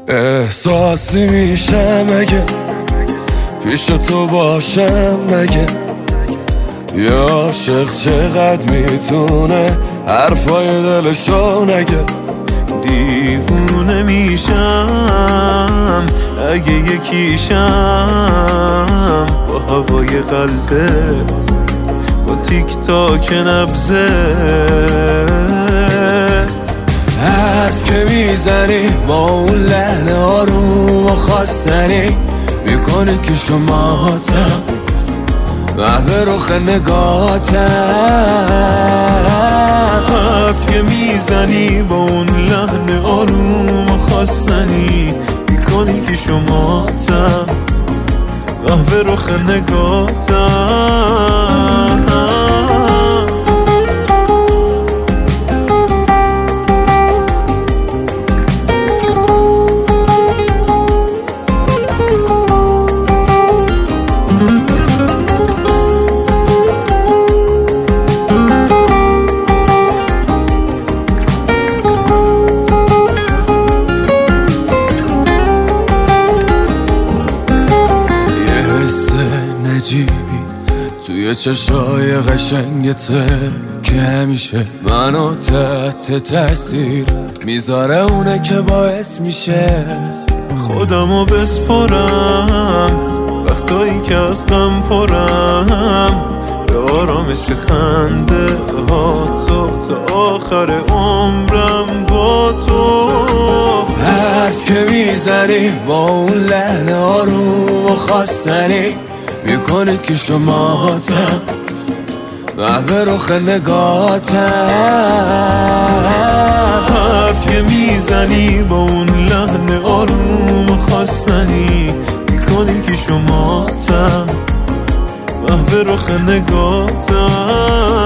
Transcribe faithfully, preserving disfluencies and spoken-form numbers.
احساسی میشه مگه پیش تو باشم مگه؟ یه عاشق چقدر میتونه حرفای دلشو نگه؟ دیوونه میشم اگه یکیشم با هوای قلبت، با تیک تاک نبضت. حرف که میزنی با اون لحن آروم و خواستنی میکنی که شماتم محو رخ نگاتم. حرف که میزنی با اون لحن آروم و خواستنی میکنی که شماتم محو رخ نگاتم. عجیبی توی چشای قشنگته که همیشه منو تحت تاثیر میذاره، اونه که باعث میشه خودمو بسپرم وقتایی که از غم پرم، به آرامش خنده ها تو تا آخر عمرم با تو. حرف که میزنی با اون لحن آروم و خواستنی میکنی که شماتم محو رخ نگاتم. حرف که میزنی با اون لحن آروم خواستنی میکنی که شماتم محو رخ نگاتم.